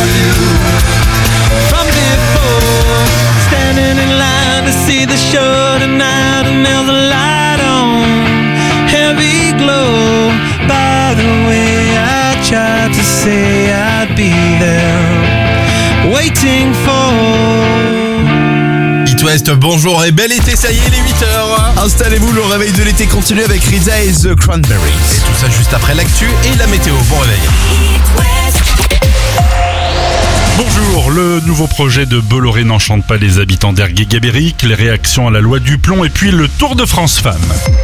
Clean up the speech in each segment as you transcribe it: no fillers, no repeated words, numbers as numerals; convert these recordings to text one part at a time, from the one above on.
do. From before, standing in line to see the show tonight, and there's a light on, heavy glow. By the way, I tried to say I'd be there, waiting for. It West, bonjour et bel été, ça y est, les 8h. Installez-vous, le réveil de l'été continue avec Rita et The Cranberries. Et tout ça juste après l'actu et la météo. Bon réveil. Bonjour, le nouveau projet de Bolloré n'enchante pas les habitants d'Ergué-Gabéric, les réactions à la loi du plomb et puis le Tour de France Femmes.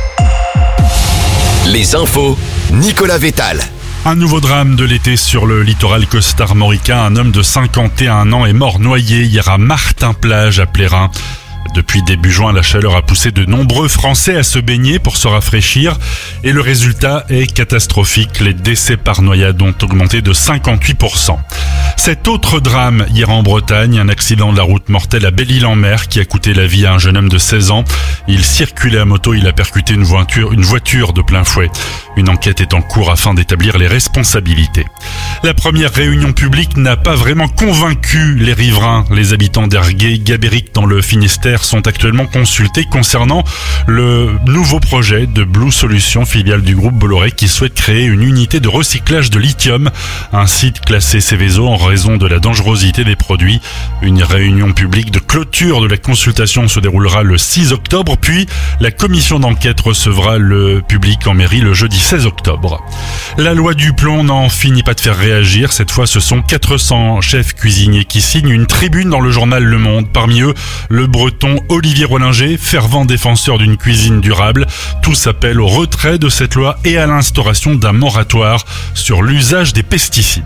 Les infos, Nicolas Vétal. Un nouveau drame de l'été sur le littoral costarmoricain. Un homme de 51 ans est mort noyé hier à Martin-Plage à Plérin. Depuis début juin, la chaleur a poussé de nombreux Français à se baigner pour se rafraîchir et le résultat est catastrophique. Les décès par noyade ont augmenté de 58%. Cet autre drame hier en Bretagne, un accident de la route mortel à Belle-Île-en-Mer qui a coûté la vie à un jeune homme de 16 ans. Il circulait à moto, il a percuté une voiture de plein fouet. Une enquête est en cours afin d'établir les responsabilités. La première réunion publique n'a pas vraiment convaincu les riverains. Les habitants d'Ergué-Gabéric dans le Finistère sont actuellement consultés concernant le nouveau projet de Blue Solutions, filiale du groupe Bolloré, qui souhaite créer une unité de recyclage de lithium, un site classé Seveso en raison de la dangerosité des produits. Une réunion publique de clôture de la consultation se déroulera le 6 octobre, puis la commission d'enquête recevra le public en mairie le jeudi 16 octobre. La loi du plomb n'en finit pas de faire réagir. Cette fois, ce sont 400 chefs cuisiniers qui signent une tribune dans le journal Le Monde. Parmi eux, le breton Olivier Rollinger, fervent défenseur d'une cuisine durable. Tous appellent au retrait de cette loi et à l'instauration d'un moratoire sur l'usage des pesticides.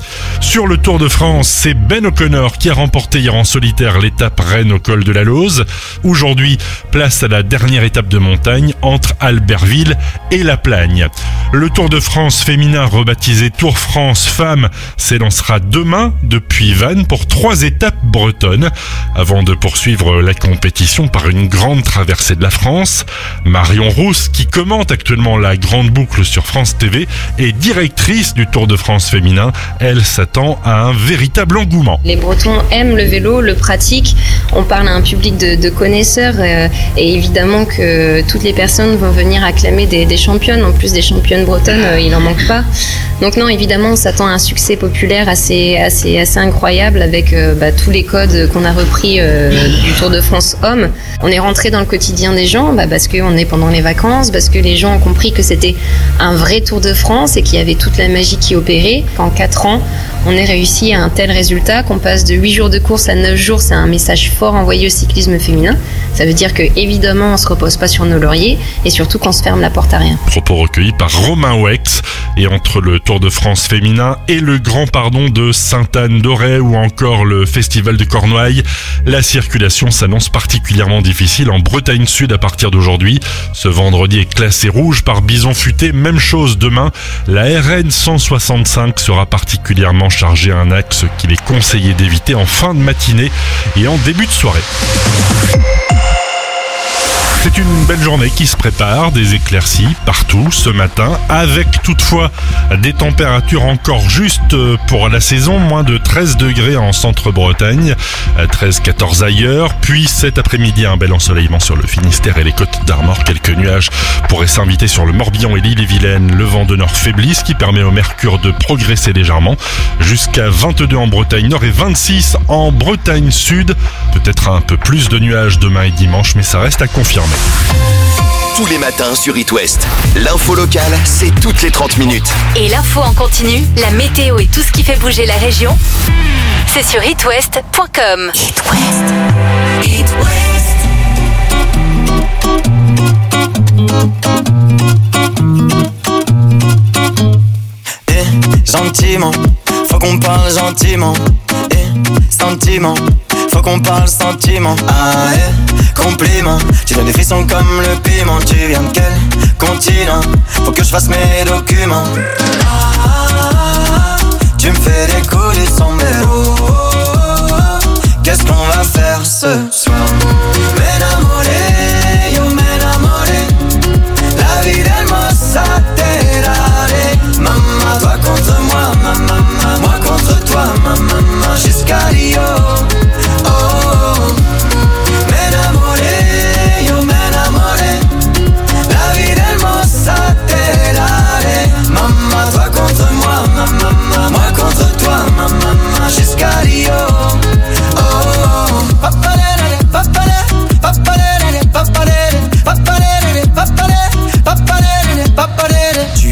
Sur le Tour de France, c'est Ben O'Connor qui a remporté hier en solitaire l'étape Rennes au col de la Lauze. Aujourd'hui, place à la dernière étape de montagne entre Albertville et La Plagne. Le Tour de France féminin rebaptisé Tour France Femmes s'élancera demain depuis Vannes pour 3 étapes bretonnes avant de poursuivre la compétition par une grande traversée de la France. Marion Rousse, qui commente actuellement la grande boucle sur France TV, est directrice du Tour de France féminin. Elle s'attend à un véritable engouement. Les Bretons aiment le vélo, le pratiquent. On parle à un public de connaisseurs et évidemment que toutes les personnes vont venir acclamer des championnes. En plus des championnes bretonnes, il n'en manque pas. Donc non, évidemment, on s'attend à un succès populaire assez incroyable avec tous les codes qu'on a repris du Tour de France Hommes. On est rentré dans le quotidien des gens parce qu'on est pendant les vacances, parce que les gens ont compris que c'était un vrai Tour de France et qu'il y avait toute la magie qui opérait. En 4 ans, on ait réussi à un tel résultat qu'on passe de 8 jours de course à 9 jours. C'est un message fort envoyé au cyclisme féminin. Ça veut dire que évidemment on se repose pas sur nos lauriers et surtout qu'on se ferme la porte à rien. Propos recueillis par Romain Wex. Et entre le Tour de France féminin et le Grand Pardon de Sainte-Anne-d'Auray ou encore le Festival de Cornouailles, la circulation s'annonce particulièrement difficile en Bretagne Sud à partir d'aujourd'hui. Ce vendredi est classé rouge par Bison Futé. Même chose demain. La RN 165 sera particulièrement chargée à un axe qu'il est conseillé d'éviter en fin de matinée et en début de soirée. C'est une belle journée qui se prépare, des éclaircies partout ce matin, avec toutefois des températures encore justes pour la saison, moins de 13 degrés en centre-Bretagne, 13-14 ailleurs, puis cet après-midi un bel ensoleillement sur le Finistère et les Côtes d'Armor. Quelques nuages pourraient s'inviter sur le Morbihan et l'Ille-et-Vilaine. Le vent de nord faiblit, ce qui permet au mercure de progresser légèrement, jusqu'à 22 en Bretagne Nord et 26 en Bretagne Sud. Peut-être un peu plus de nuages demain et dimanche, mais ça reste à confirmer. Tous les matins sur It West, l'info locale, c'est toutes les 30 minutes. Et l'info en continu, la météo et tout ce qui fait bouger la région, c'est sur itwest.com. It West. It West. Gentiment, faut qu'on parle gentiment. Sentiment, faut qu'on parle sentiment. Compliment, tu donnes des frissons comme le piment. Tu viens de quel continent? Faut que je fasse mes documents. Tu me fais décoller sans mélo. Qu'est-ce qu'on va faire ce soir? M'enamoré, yo m'enamoré. La vie hermosa te daré. Maman, toi contre moi, maman, moi contre toi, maman.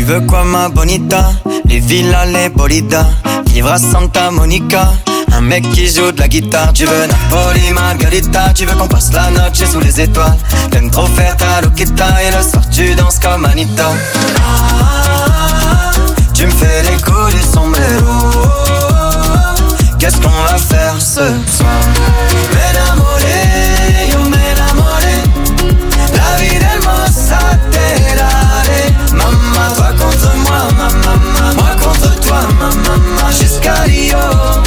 veux quoi ma bonita? Les villas, les bolidas, vivre à Santa Monica. Un mec qui joue de la guitare. Tu veux Napoli, Margarita. Tu veux qu'on passe la noche sous les étoiles. T'aimes trop faire ta loquita. Et le soir tu danses comme Anita. Tu me fais les coups du sombrero. Qu'est-ce qu'on va faire ce soir? M'enamoré, yo m'enamoré. La vie d'hermosa te daré. Maman, toi contre moi, maman. Moi contre toi, maman. Jusqu'à Rio.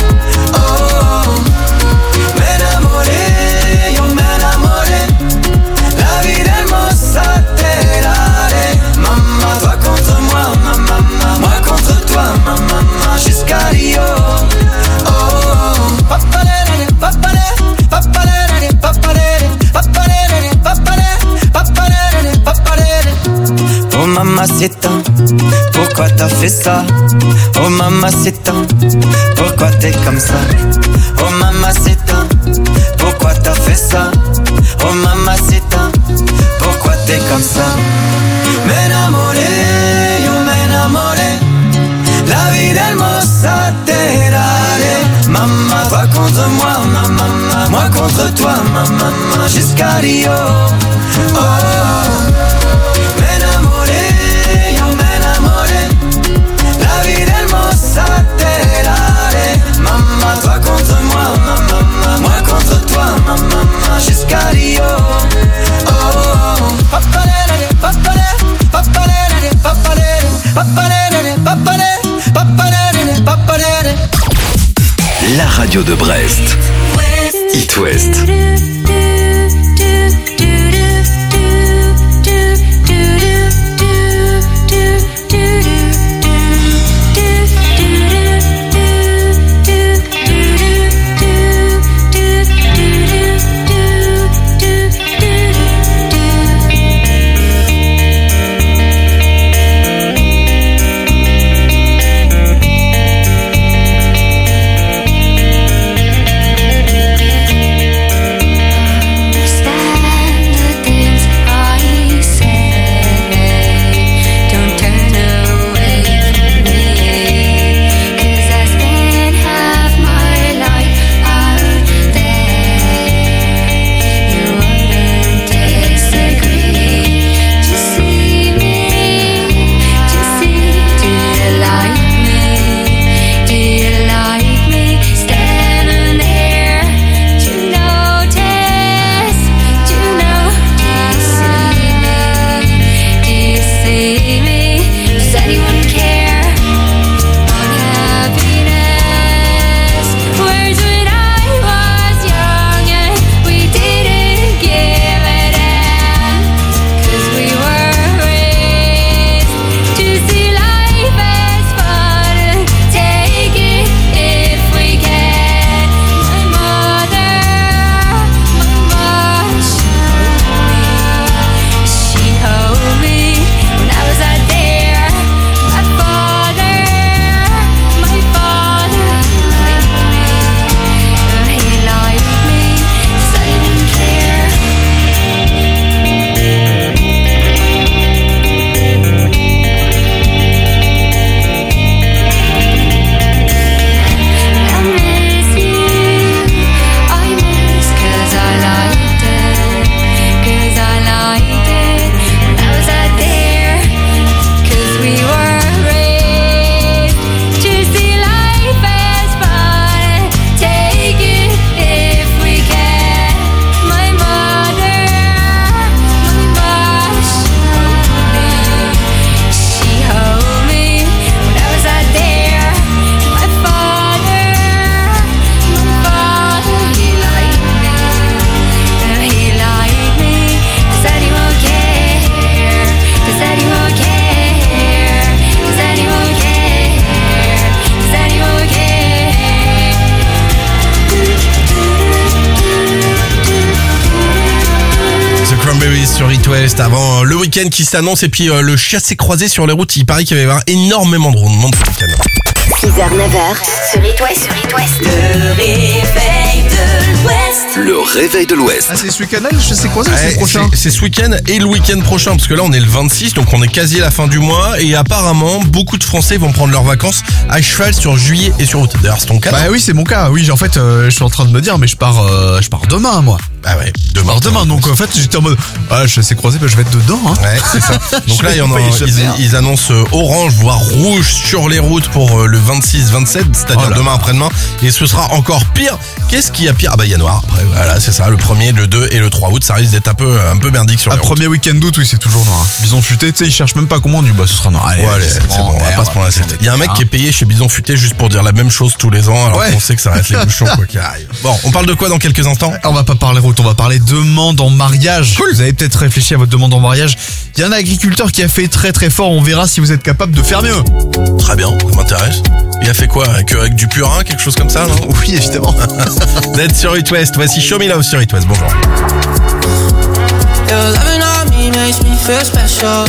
Oh mamacita, pourquoi t'as fait ça? Oh mamacita, pourquoi t'es comme ça? Oh mamacita, pourquoi t'as fait ça? Oh mamacita, pourquoi t'es comme ça? M'enamoré, yo m'enamoré. La vie d'hermosa te daré. Maman, toi contre moi, maman. Moi contre toi, maman. Jusqu'à Rio. Oh. M'enamoré, yo m'enamoré. La vie d'hermosa te daré. Maman, toi contre moi, maman. Moi contre toi, maman. Jusqu'à Rio. Oh. Papalere, papalere, papalere, papalere, papalere, papalere. La radio de Brest. It West. Sur It West avant le week-end qui s'annonce et puis le chassé croisé sur les routes. Il paraît qu'il va y avoir énormément de monde ce week-end. 6h, 9h sur It West. Le réveil de l'Ouest. Le réveil de l'Ouest. Ah, c'est ce week-end-là, je sais quoi, c'est le prochain. C'est ce week-end et le week-end prochain, parce que là on est le 26, donc on est quasi à la fin du mois, et apparemment beaucoup de Français vont prendre leurs vacances à cheval sur juillet et sur août. D'ailleurs c'est ton cas? Bah oui, c'est mon cas. Oui, en fait, je suis en train de me dire, mais je pars demain, moi. Ah ouais, Demain. Donc en fait, j'étais en mode, je sais croiser, je vais être dedans. Hein. Ouais, c'est ça. Donc là, ils annoncent orange, voire rouge sur les routes pour le 26-27, c'est-à-dire demain après-demain. Et ce sera encore pire. Qu'est-ce qu'il y a pire? Ah bah il y a noir. Après, voilà, c'est ça. Le 1er, le 2 et le 3 août, ça risque d'être un peu merdique sur les routes. Premier week-end d'août, oui, c'est toujours noir. Bison Futé, tu sais, ils cherchent même pas comment on dit, ce sera noir. Allez, c'est bon, on va pas se prendre la tête. Il y a un mec qui est payé chez Bison Futé juste pour dire la même chose tous les ans, alors qu'on sait que ça reste les bouchons quoi qu'il arrive. Bon, on parle de quoi dans quelques instants? On va pas parler route, on va parler demande en mariage. Cool. Vous avez peut-être réfléchi à votre demande en mariage. Il y a un agriculteur qui a fait très très fort, on verra si vous êtes capable de faire mieux. Très bien, ça m'intéresse. Il a fait quoi? Avec du purin, quelque chose comme ça, non? Oui, évidemment. D'être sur It West, voici Show Me Love sur It West, bonjour. Your loving on me makes me feel special.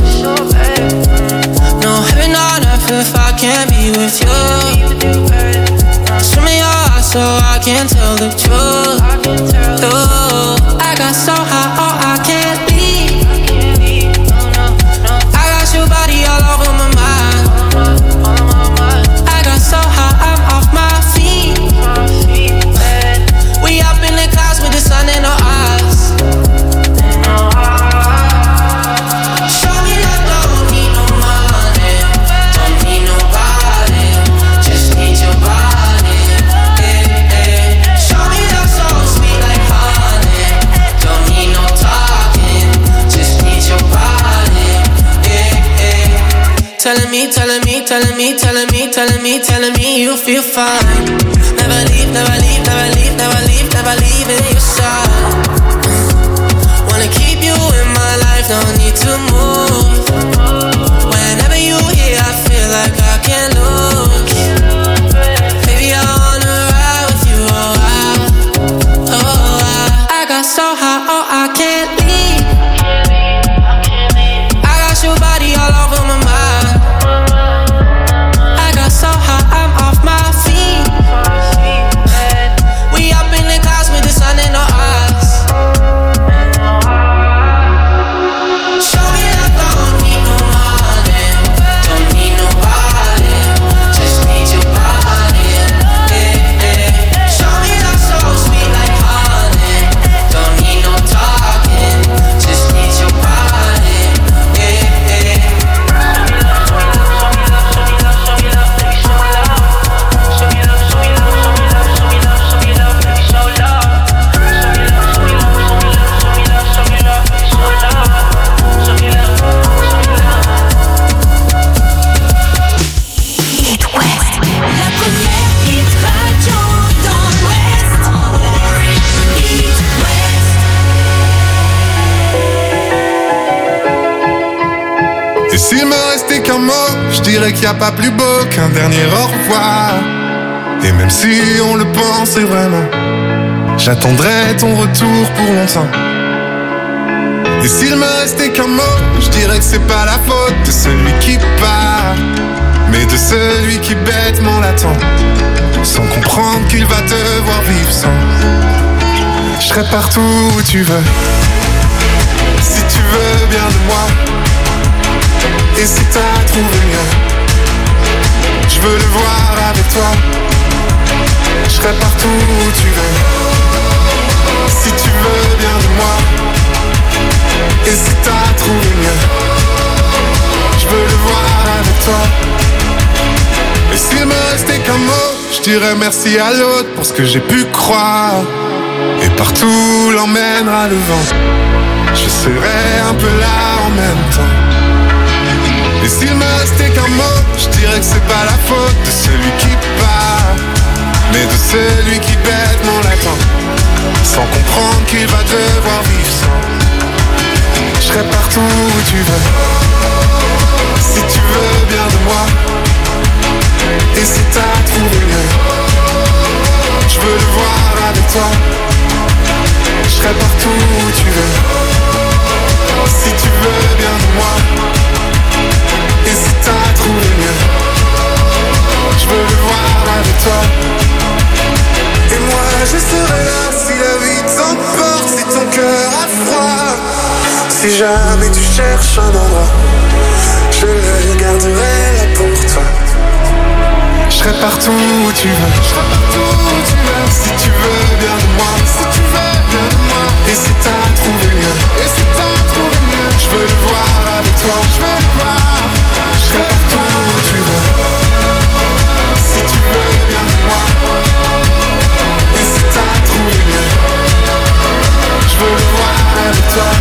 No heaven on earth if I can't be with you. Show me your eyes so I can tell the truth. I got so high, oh I can't leave. I got your body all over my mind. I got so high, I'm off my feet. We up in the clouds with the sun in our eyes. Show me that don't need no money, don't need nobody, just need your body. Show me that so sweet like honey, don't need no talking, just need your body. Telling me, telling me, telling me, telling me, telling me, telling me you feel fine. Never leave, never leave, never leave, never leave, never leave in your side. Wanna keep you in my life, don't need to move. Whenever you here, I feel like I can't lose. Baby, I wanna ride with you, I got so high, oh I can't leave. I got your body all over my mind. I got so high, I'm off my feet. We up in the clouds with the sun in our eyes. Show me that don't need no money, don't need nobody, just need your body. Show me that so sweet like honey, don't need no talking, just need your body. It West. La première hit radio dans l'Ouest. It West. Et s'il me restait qu'un mot, je dirais qu'il n'y a pas plus beau qu'un dernier au revoir. Et même si on le pensait vraiment, j'attendrai ton retour pour longtemps. Et s'il me restait qu'un mot, je dirais que c'est pas la faute de celui qui part, mais de celui qui bêtement l'attend, sans comprendre qu'il va devoir vivre sans. Je serai partout où tu veux, si tu veux bien de moi. Et si t'as trouvé mieux, je veux le voir avec toi. Je serai partout où tu veux, si tu veux bien de moi. Et si t'as trouvé mieux, je veux le voir avec toi. Et s'il me restait qu'un mot, je dirais merci à l'autre pour ce que j'ai pu croire. Et partout l'emmènera le vent, je serai un peu là en même temps. Et s'il me restait qu'un mot, je dirais que c'est pas la faute de celui qui part, mais de celui qui bêtement l'attend, sans comprendre qu'il va devoir vivre sans. Je serai partout où tu veux, si tu veux bien de moi. Et si t'as trouvé mieux, je veux le voir avec toi. Je serai partout où tu veux, si tu veux bien de moi. Et si t'as trouvé mieux, je veux le voir jamais tu cherches un endroit, je le garderai là pour toi. Je serai partout où tu veux, si tu veux bien de moi, et si t'as trouvé mieux, je veux le voir avec toi, je serai partout où tu veux, si tu veux bien de moi, et si t'as trouvé mieux, je veux le voir avec toi.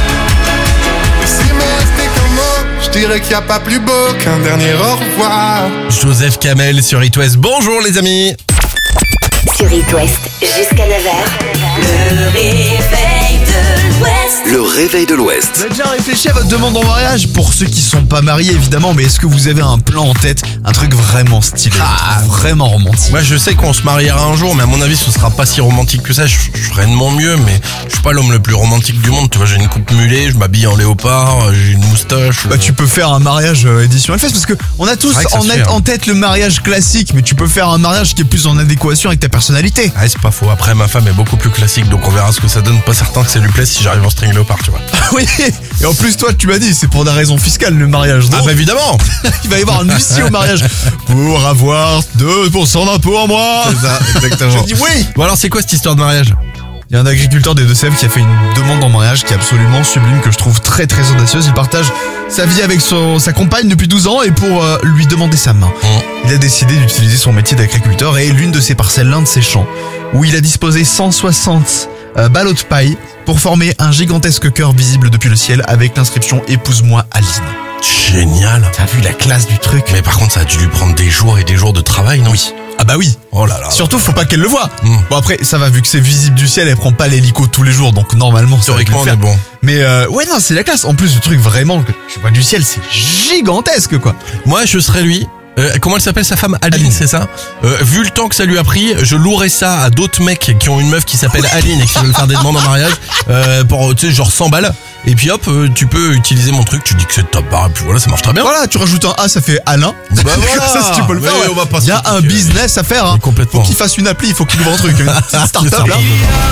Et s'il m'est resté qu'un mot, je dirais qu'il n'y a pas plus beau qu'un dernier au revoir. Joseph Kamel sur It West. Bonjour les amis. Sur It West, jusqu'à 9h. Le réveil de l'Ouest. Le réveil de l'Ouest. Vous avez déjà réfléchi à votre demande en mariage? Pour ceux qui sont pas mariés évidemment, mais est-ce que vous avez un plan en tête? Un truc vraiment stylé, vraiment romantique. Moi je sais qu'on se mariera un jour, mais à mon avis ce sera pas si romantique que ça. Je ferai de mon mieux, mais je suis pas l'homme le plus romantique du monde. Tu vois, j'ai une coupe mulet, je m'habille en léopard, j'ai une moustache. Bah tu peux faire un mariage édition Hellfest, parce que on a tous en tête le mariage classique, mais tu peux faire un mariage qui est plus en adéquation avec ta personnalité. Ah, c'est pas faux. Après, ma femme est beaucoup plus classique, donc on verra ce que ça donne. Pas certain que ça lui plaise si j'arrive en string léopard, tu vois. Oui, et en plus toi tu m'as dit c'est pour des raisons fiscales le mariage. Donc, ah bah évidemment. il va y avoir un huissier au mariage pour avoir 2% d'impôt en moins. C'est ça, exactement. Je dis oui. Bon alors c'est quoi cette histoire de mariage? Il y a un agriculteur des Deux-Sèvres qui a fait une demande en mariage qui est absolument sublime, que je trouve très très audacieuse. Il partage sa vie avec sa compagne depuis 12 ans et pour lui demander sa main, il a décidé d'utiliser son métier d'agriculteur et l'une de ses parcelles, l'un de ses champs, où il a disposé 160 ballots de paille pour former un gigantesque cœur visible depuis le ciel avec l'inscription « Épouse-moi Aline ». Génial. T'as vu la classe du truc? Mais par contre ça a dû lui prendre des jours et des jours de travail, non? Oui. Ah bah oui. Oh là là. Surtout faut pas qu'elle le voie. Bon après ça va, vu que c'est visible du ciel, elle prend pas l'hélico tous les jours, donc normalement théoriquement on est bon. Mais ouais non, c'est la classe. En plus le truc vraiment que tu vois du ciel, c'est gigantesque quoi. Moi je serais lui. Comment elle s'appelle sa femme? Aline, c'est ça? Vu le temps que ça lui a pris, je louerais ça à d'autres mecs qui ont une meuf qui s'appelle Aline et qui veulent faire des demandes en mariage pour, tu sais, genre 100 balles. Et puis hop, tu peux utiliser mon truc, tu dis que c'est top, et puis voilà, ça marche très bien. Voilà, tu rajoutes un A, ça fait Alain. Bah voilà. Ça, si tu peux le faire. Ouais, on va pas il y a un business à faire. Complètement. Faut qu'il fasse une appli, il faut qu'il ouvre un truc. Une petite start-up là.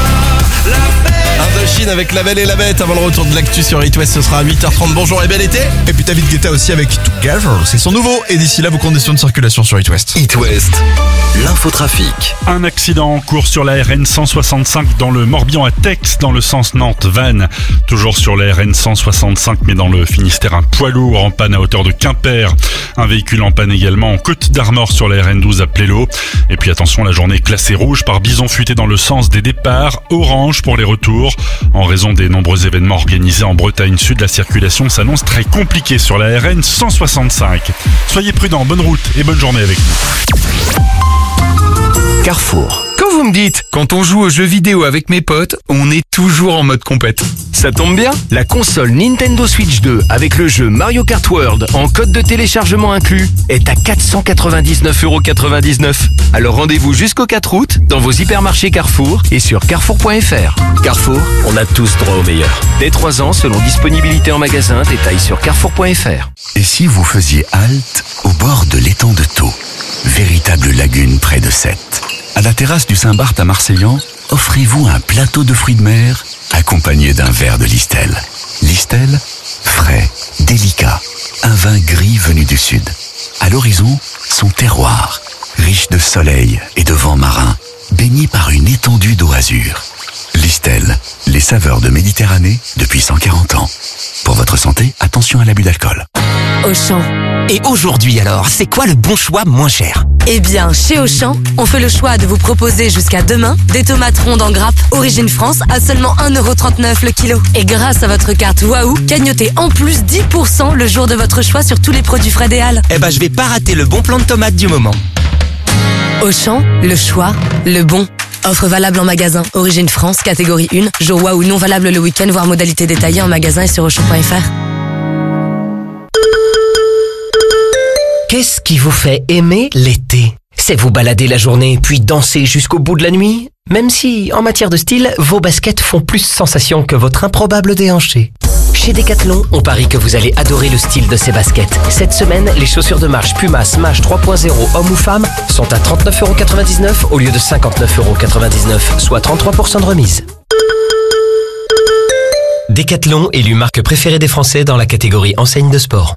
Indochine avec La Belle et la Bête avant le retour de l'actu sur It West, ce sera à 8h30. Bonjour et bel été. Et puis David Guetta aussi avec Together, c'est son nouveau. Et d'ici là, vos conditions de circulation sur It West. It West, l'infotrafic. Un accident en cours sur la RN 165 dans le Morbihan à Tex, dans le sens Nantes-Vannes. Toujours sur la RN 165, mais dans le Finistère, un poids lourd en panne à hauteur de Quimper. Un véhicule en panne également en Côte d'Armor sur la RN 12 à Plélo. Et puis attention, la journée classée rouge par bison futé dans le sens des départs, orange pour les retours. En raison des nombreux événements organisés en Bretagne Sud, la circulation s'annonce très compliquée sur la RN 165. Soyez prudents, bonne route et bonne journée avec nous. Carrefour. Quand vous me dites, quand on joue aux jeux vidéo avec mes potes, on est toujours en mode compète. Ça tombe bien, la console Nintendo Switch 2 avec le jeu Mario Kart World en code de téléchargement inclus est à 499,99€. Alors rendez-vous jusqu'au 4 août dans vos hypermarchés Carrefour et sur carrefour.fr. Carrefour, on a tous droit au meilleur. Dès 3 ans selon disponibilité en magasin, détails sur carrefour.fr. Et si vous faisiez halte au bord de l'étang de Thau, véritable lagune près de Sète? À la terrasse du Saint-Barth à Marseillan, offrez-vous un plateau de fruits de mer accompagné d'un verre de Listel. Listel, frais, délicat, un vin gris venu du sud. À l'horizon, son terroir, riche de soleil et de vent marin, baigné par une étendue d'eau azur. Listel, les saveurs de Méditerranée depuis 140 ans. Pour votre santé, attention à l'abus d'alcool. Auchan. Et aujourd'hui alors, c'est quoi le bon choix moins cher? Eh bien, chez Auchan, on fait le choix de vous proposer jusqu'à demain des tomates rondes en grappe Origine France à seulement 1,39€ le kilo. Et grâce à votre carte Waouh, cagnotez en plus 10% le jour de votre choix sur tous les produits frais des Halles. Eh ben, je vais pas rater le bon plan de tomates du moment. Auchan, le choix, le bon. Offre valable en magasin. Origine France, catégorie 1. Jour Waouh non valable le week-end, voire modalité détaillée en magasin et sur Auchan.fr. Qu'est-ce qui vous fait aimer l'été? C'est vous balader la journée puis danser jusqu'au bout de la nuit? Même si, en matière de style, vos baskets font plus sensation que votre improbable déhanché. Chez Decathlon, on parie que vous allez adorer le style de ces baskets. Cette semaine, les chaussures de marche Puma Smash 3.0 homme ou femme sont à 39,99€ au lieu de 59,99€, soit 33% de remise. Décathlon, élu marque préférée des Français dans la catégorie enseigne de sport.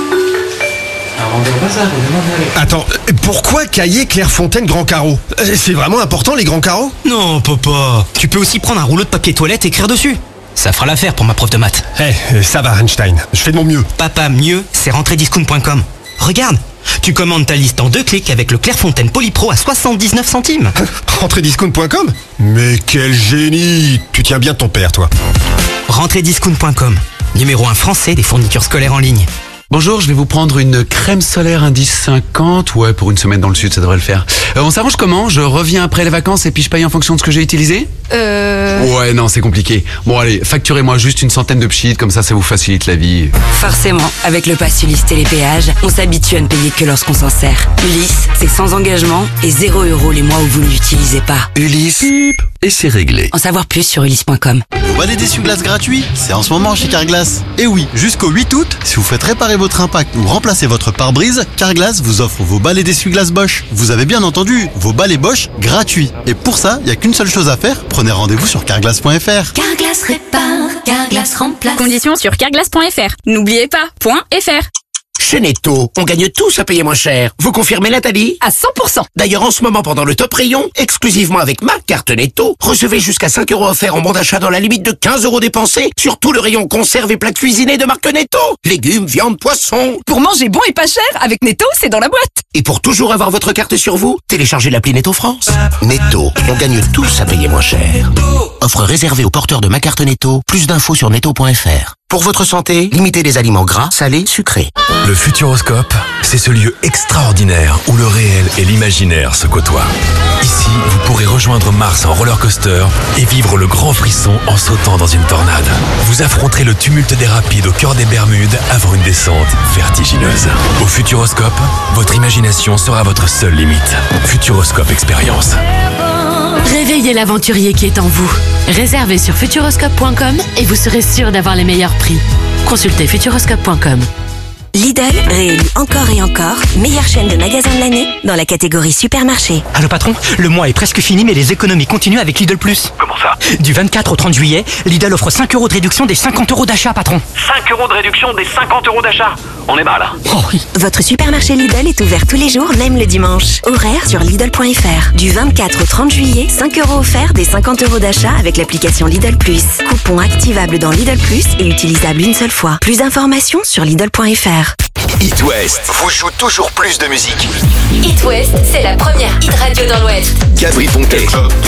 Attends, pourquoi Cahiers, Clairefontaine, Grand Carreau? C'est vraiment important les grands carreaux? Non, papa. Tu peux aussi prendre un rouleau de papier toilette et écrire dessus. Ça fera l'affaire pour ma prof de maths. Ça va Einstein, je fais de mon mieux. Papa, mieux, c'est rentrediscount.com. Regarde, tu commandes ta liste en 2 clics avec le Clairefontaine Polypro à 79 centimes. Rentrediscount.com? Mais quel génie! Tu tiens bien ton père, toi. Rentrediscount.com, numéro 1 français des fournitures scolaires en ligne. Bonjour, je vais vous prendre une crème solaire indice 50. Ouais, pour une semaine dans le sud, ça devrait le faire. On s'arrange comment? Je reviens après les vacances et puis je paye en fonction de ce que j'ai utilisé? Ouais, non, c'est compliqué. Bon, allez, facturez-moi juste une centaine de pchits, comme ça vous facilite la vie. Forcément, avec le pass Ulysse Télépéage, on s'habitue à ne payer que lorsqu'on s'en sert. Ulysse, c'est sans engagement et 0 € les mois où vous ne l'utilisez pas. Ulysse, et c'est réglé. En savoir plus sur ulysse.com. Vous balai d'essuie-glace gratuit? C'est en ce moment chez Carglass. Et oui, jusqu'au 8 août, si vous faites réparer votre impact ou remplacer votre pare-brise, Carglass vous offre vos balais d'essuie-glace Bosch. Vous avez bien entendu, vos balais Bosch gratuits. Et pour ça, il n'y a qu'une seule chose à faire, prenez rendez-vous sur carglass.fr. Carglass répare, Carglass remplace. Conditions sur carglass.fr. N'oubliez pas, .fr. Chez Netto, on gagne tous à payer moins cher. Vous confirmez, Nathalie? À 100%. D'ailleurs, en ce moment, pendant le top rayon, exclusivement avec ma carte Netto, recevez jusqu'à 5 € offerts en bon d'achat dans la limite de 15 € dépensés sur tout le rayon conserve et plats cuisinés de marque Netto. Légumes, viande, poissons. Pour manger bon et pas cher, avec Netto, c'est dans la boîte. Et pour toujours avoir votre carte sur vous, téléchargez l'appli Netto France. Netto, on gagne tous à payer moins cher. Offre réservée aux porteurs de ma carte Netto. Plus d'infos sur netto.fr. Pour votre santé, limitez les aliments gras, salés, sucrés. Le Futuroscope, c'est ce lieu extraordinaire où le réel et l'imaginaire se côtoient. Ici, vous pourrez rejoindre Mars en roller coaster et vivre le grand frisson en sautant dans une tornade. Vous affronterez le tumulte des rapides au cœur des Bermudes avant une descente vertigineuse. Au Futuroscope, votre imagination sera votre seule limite. Futuroscope Expérience. Réveillez l'aventurier qui est en vous. Réservez sur futuroscope.com et vous serez sûr d'avoir les meilleurs prix. Consultez futuroscope.com. Lidl, réélu encore et encore, meilleure chaîne de magasins de l'année dans la catégorie supermarché. Allô patron, le mois est presque fini mais les économies continuent avec Lidl Plus. Comment ça? Du 24 au 30 juillet, Lidl offre 5 € de réduction des 50 € d'achat, patron. 5 € de réduction des 50 € d'achat? On est mal là. Oh oui. Votre supermarché Lidl est ouvert tous les jours, même le dimanche. Horaire sur Lidl.fr. Du 24 au 30 juillet, 5 € offerts des 50 € d'achat avec l'application Lidl Plus. Coupon activable dans Lidl Plus et utilisable une seule fois. Plus d'informations sur Lidl.fr. It West vous joue toujours plus de musique. It West, c'est la première hit radio dans l'Ouest. Gabri Ponte,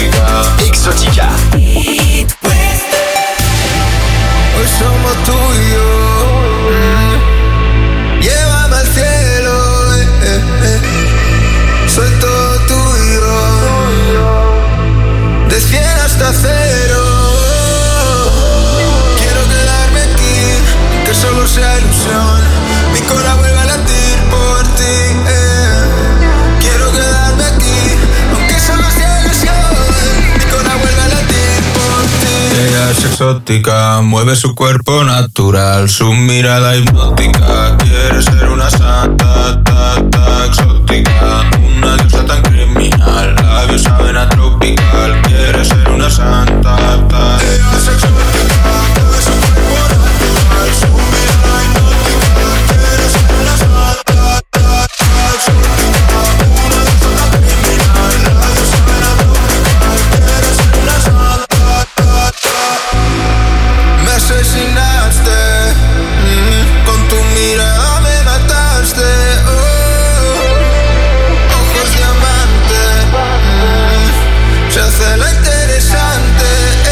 Exotica. It West. Hoy somos tú y yo. Llévame al cielo. Soy todo tuyo. De 100 hasta 0. Quiero quedarme aquí, que solo sea ilusión. Mi corazón vuelve a latir por ti, Quiero quedarme aquí, aunque solo sea ilusión. Mi corazón vuelve a latir por ti. Ella es exótica, mueve su cuerpo natural, su mirada hipnótica. Quiere ser una santa, exótica, una diosa tan criminal. Labios saben a tropical. Quiere ser una santa, Ella es exótica, mueve su cuerpo natural, su mirada hipnótica. Me asesinaste, con tu mirada me mataste, ojos diamante, se hace la interesante,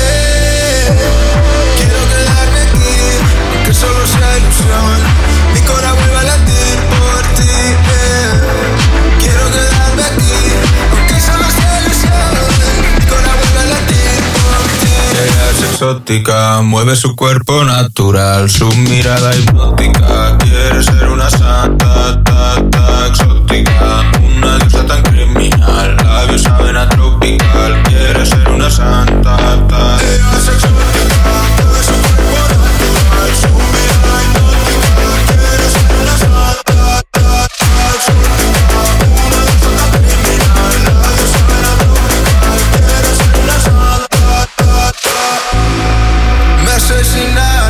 Quiero quedarme aquí, aunque solo sea ilusión, mi corazón vuelve a latir por ti, Quiero quedarme aquí, aunque solo sea ilusión, mi corazón vuelve a latir por ti. Ella es exótica, mueve su cuerpo natural, su mirada hipnótica. Quiere ser una santa, exótica, una diosa tan criminal. Labios saben a tropical. Quiere ser una santa, Ella es exótica, mueve su cuerpo natural, su mirada hipnótica. Quiere ser una santa, exótica, una diosa tan criminal. Labios saben a tropical. Quiere ser una santa. Me asesinaste.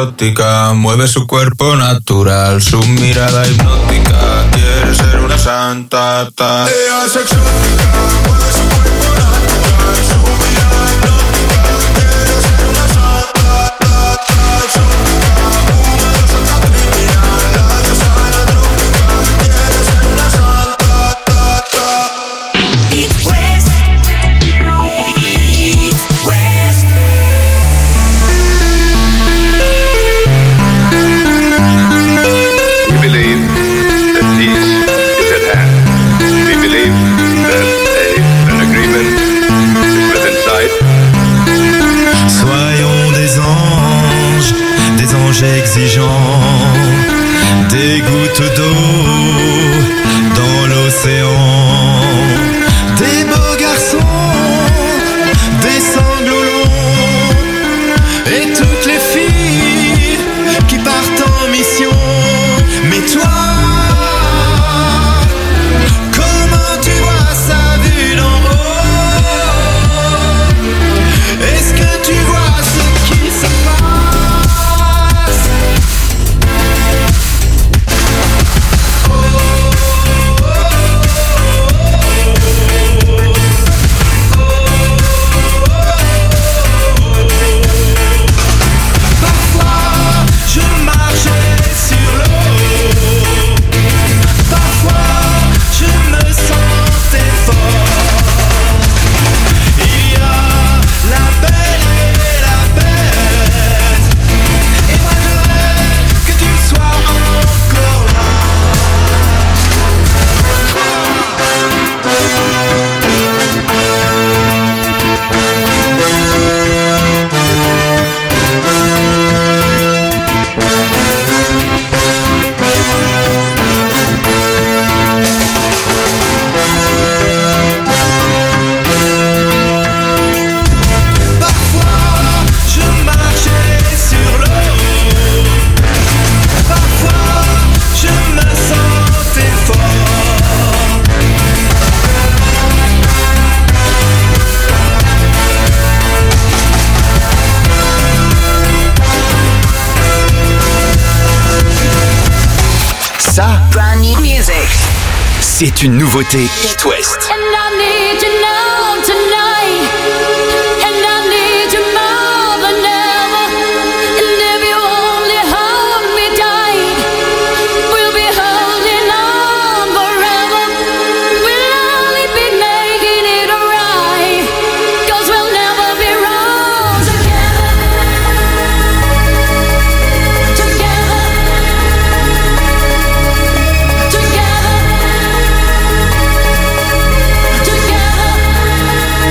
exótica, mueve su cuerpo natural, su mirada hipnótica, quiere ser una santa. Ella es exótica, mueve su cuerpo natural, su mirada hipnótica, quiere ser una santa. Exótica, húmeda, santa criminal, la diosa de la trópica, quiere ser una santa. It West. We believe that peace is at hand. We believe that an agreement is within sight. Soyons des anges exigeants, des gouttes d'eau dans l'océan, des beaux garçons, des sanglots longs, et toutes les filles qui partent en mission. Mais toi, comment tu vois ça vu d'en haut? Est-ce que tu vois ce qui se passe? Parfois, je marchais sur l'eau. Parfois, je me sentais fort. Il y a la belle et la bête, et moi je rêve que tu sois encore là. Parfois, je marchais sur l'eau. Parfois, je me sentais fort. Ça, c'est une nouveauté It West. And I need you now tonight, and I need you more than ever. And if you only hold me tight, we'll be holding on forever. We'll only be making it right, 'cause we'll never be wrong together. Together. Together. Together.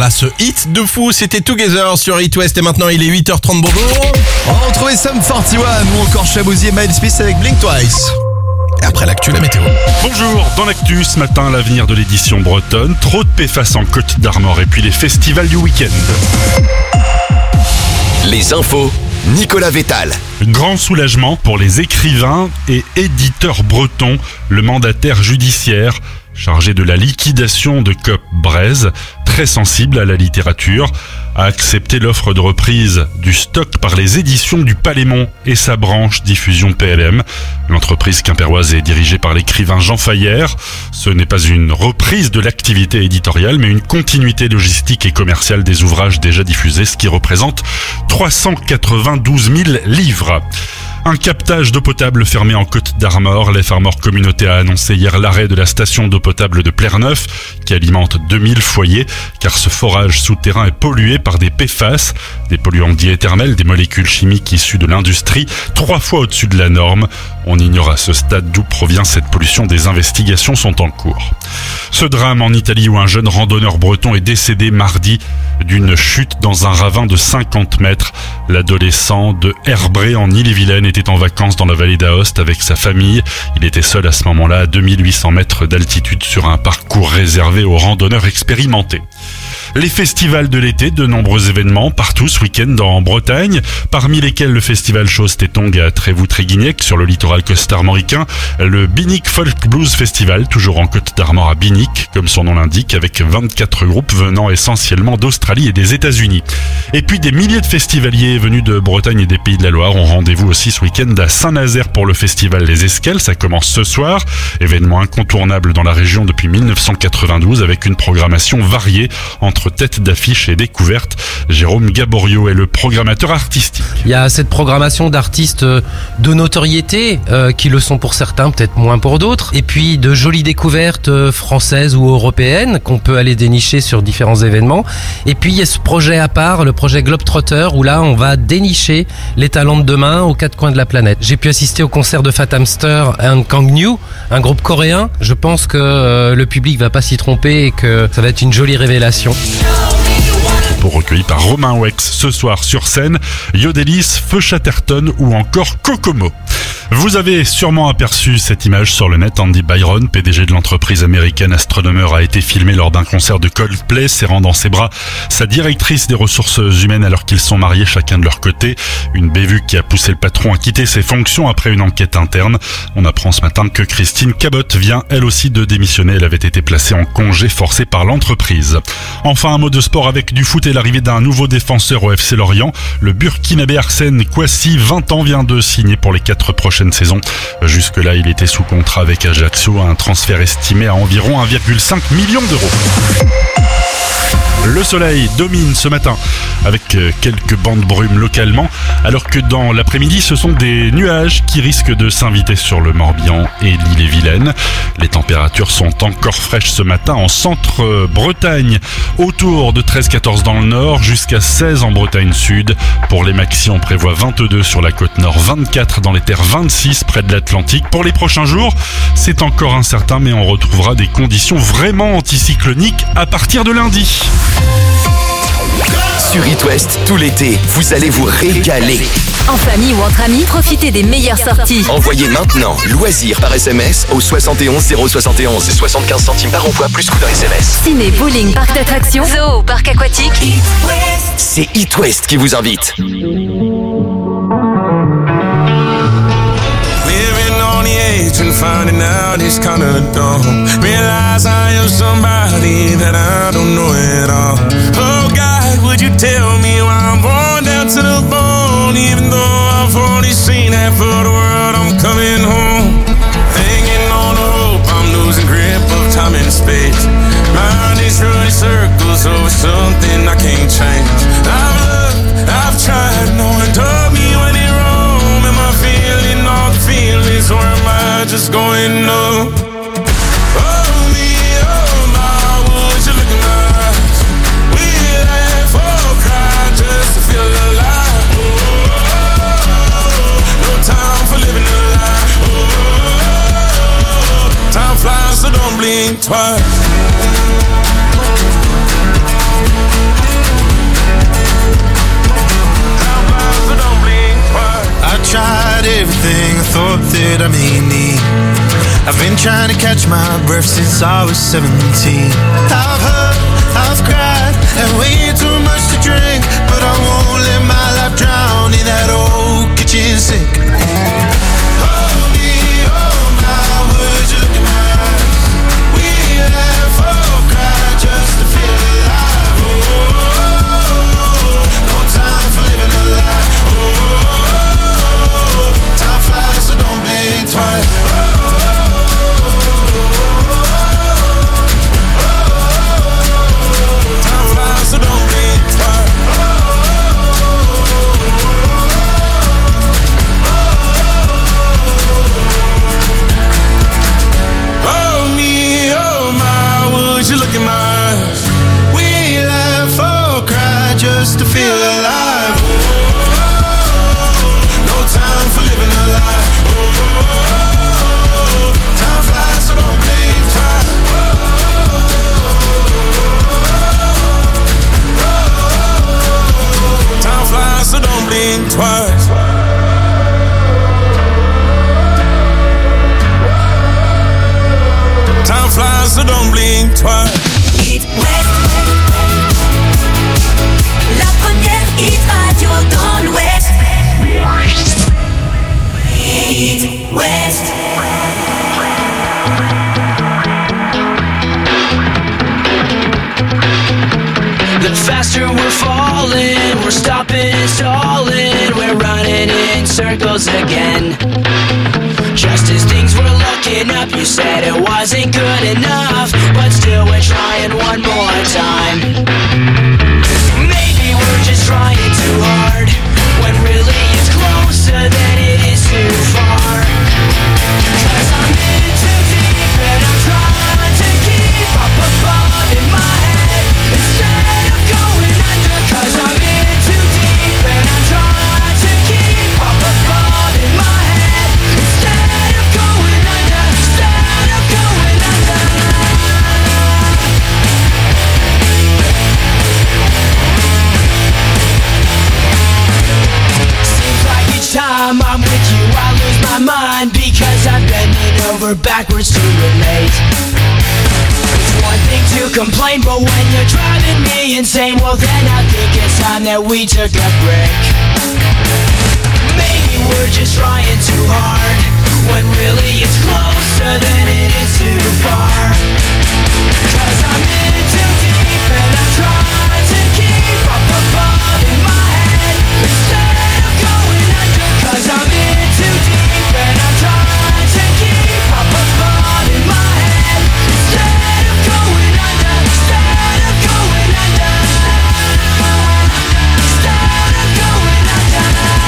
Voilà, ce hit de fou, c'était Together sur It West et maintenant il est 8h30, bonjour. On va retrouver Sum 41 ou encore Shabozy et Miles Smith avec Blink Twice. Et après l'actu, la météo. Bonjour, dans l'actu ce matin, l'avenir de l'édition bretonne, trop de PFAS en Côte d'Armor et puis les festivals du week-end. Les infos, Nicolas Vétal. Grand soulagement pour les écrivains et éditeurs bretons. Le mandataire judiciaire chargé de la liquidation de Coop Braise, très sensible à la littérature, a accepté l'offre de reprise du stock par les éditions du Palémon et sa branche Diffusion PLM. L'entreprise quimpéroise est dirigée par l'écrivain Jean Faillère. Ce n'est pas une reprise de l'activité éditoriale, mais une continuité logistique et commerciale des ouvrages déjà diffusés, ce qui représente 392 000 livres. Un captage d'eau potable fermé en Côte d'Armor. L'F Armor Communauté a annoncé hier l'arrêt de la station d'eau potable de Plerneuf qui alimente 2000 foyers car ce forage souterrain est pollué par des PFAS, des polluants dits éternels, des molécules chimiques issues de l'industrie, 3 fois au-dessus de la norme. On ignore à ce stade d'où provient cette pollution. Des investigations sont en cours. Ce drame en Italie où un jeune randonneur breton est décédé mardi d'une chute dans un ravin de 50 mètres. L'adolescent de Herbré en Ille-et-Vilaine était en vacances dans la vallée d'Aoste avec sa famille. Il était seul à ce moment-là à 2800 mètres d'altitude sur un parcours réservé aux randonneurs expérimentés. Les festivals de l'été, de nombreux événements partout ce week-end en Bretagne, parmi lesquels le festival Chausse-Tétong à Trévoux-Tréguignec sur le littoral costarmoricain, le Binic Folk Blues Festival, toujours en Côte d'Armor à Binic, comme son nom l'indique, avec 24 groupes venant essentiellement d'Australie et des États-Unis. Et puis des milliers de festivaliers venus de Bretagne et des Pays de la Loire ont rendez-vous aussi ce week-end à Saint-Nazaire pour le festival Les Esquelles. Ça commence ce soir, événement incontournable dans la région depuis 1992 avec une programmation variée entre tête d'affiche et découverte. Jérôme Gaborio est le programmateur artistique. Il y a cette programmation d'artistes de notoriété qui le sont pour certains, peut-être moins pour d'autres, et puis de jolies découvertes françaises ou européennes qu'on peut aller dénicher sur différents événements. Et puis il y a ce projet à part, le projet Globetrotter, où là on va dénicher les talents de demain aux 4 coins de la planète. J'ai pu assister au concert de Fat Hamster and Kangnew, un groupe coréen. Je pense que le public va pas s'y tromper et que ça va être une jolie révélation. Pour recueilli par Romain Wex ce soir sur scène, Yodelis, Feu Chatterton ou encore Kokomo. Vous avez sûrement aperçu cette image sur le net. Andy Byron, PDG de l'entreprise américaine Astronomer, a été filmé lors d'un concert de Coldplay, serrant dans ses bras sa directrice des ressources humaines alors qu'ils sont mariés chacun de leur côté. Une bévue qui a poussé le patron à quitter ses fonctions après une enquête interne. On apprend ce matin que Christine Cabot vient elle aussi de démissionner. Elle avait été placée en congé forcé par l'entreprise. Enfin, un mot de sport avec du foot et l'arrivée d'un nouveau défenseur au FC Lorient. Le Burkinabé Arsène Kouassi, 20 ans, vient de signer pour les 4 prochaines saisons. Jusque-là, il était sous contrat avec Ajaccio, un transfert estimé à environ 1,5 million d'euros. Le soleil domine ce matin avec quelques bancs de brume localement, alors que dans l'après-midi, ce sont des nuages qui risquent de s'inviter sur le Morbihan et l'Ille-et-Vilaine. Les températures sont encore fraîches ce matin en centre-Bretagne, autour de 13-14 dans le nord, jusqu'à 16 en Bretagne sud. Pour les maxi, on prévoit 22 sur la côte nord, 24 dans les terres, 26 près de l'Atlantique. Pour les prochains jours, c'est encore incertain, mais on retrouvera des conditions vraiment anticycloniques à partir de lundi. Sur It West, tout l'été, vous allez vous régaler. En famille ou entre amis, profitez des meilleures sorties. Envoyez maintenant loisirs par SMS au 71 071. C'est 75 centimes par envoi plus coût d'un SMS. Ciné, bowling, parc d'attractions, zoo, parc aquatique. C'est It West qui vous invite. And finding out it's kinda dumb. Realize I am somebody that I don't know at all. Oh God, would you tell me why I'm worn down to the bone? Even though I've already seen half of the world, I'm coming home. Hanging on a hope, I'm losing grip of time and space. Mind is running circles over something I can't change. I've looked, I've tried, no one told me when it wrong. Am I feeling all the feelings, or am I just going numb? Oh me, oh my, would you look in my eyes? We laugh or cry just to feel alive. Oh, no time for living a lie. Oh, time flies, so don't blink twice. tried everything I thought that I may need. I've been trying to catch my breath since I was 17. I've hurt, I've cried, and way too much to drink, but I won't let my life drown in that old kitchen sink. Hold me, hold my words, you look in my eyes. We laugh or cry just to feel alive. Oh, no time for living a lie. Oh, time flies, so don't blink twice. So don't blink twice. Oh me, oh my, would you look in my eyes? We laugh or cry just to feel alive. No time for living a lie. Time flies, so don't blink twice. Time flies, so don't blink twice. Time flies, so don't blink twice. It West. La première hit radio dans l'Ouest. It West. The faster we're falling, we're stopping and stalling, we're running in circles again. Just as things were looking up, you said it wasn't good enough, but still we're trying one more time. Maybe we're just trying too hard, when really it's closer than it is too far. 'Cause I'm in too deep and I'm trying to keep up above in my head instead of going under. 'Cause I'm in too deep and I'm trying to keep up above in my head instead of going under. Instead of going under. Seems like each time I'm with you I lose my mind, because I'm bending over backwards to relate. It's one thing to complain, but when you're driving me insane, well then I think it's time that we took a break. Maybe we're just trying too hard, when really it's closer than it is too far. 'Cause I'm in too deep and I'm trying to keep up above in my head instead of going under. 'Cause I'm in too deep and I'm trying to keep up above in my head instead of going under. Instead of going under. Instead of going under.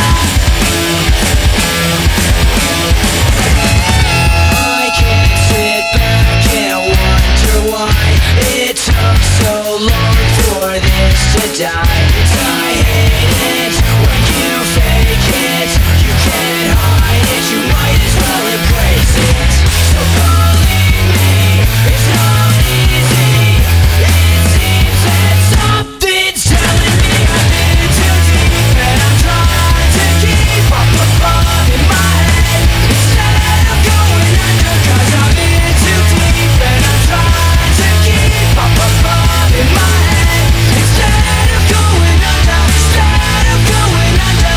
I can't sit back and wonder why it took so long for this to die. 'Cause I hate it when you fake it. You can't hide it, you might as well embrace it. So believe me, it's not easy. It seems that something's telling me I'm in too deep and I'm trying to keep up above in my head instead of going under. 'Cause I'm in too deep and I'm trying to keep up above in my head instead of going under. Instead of going under.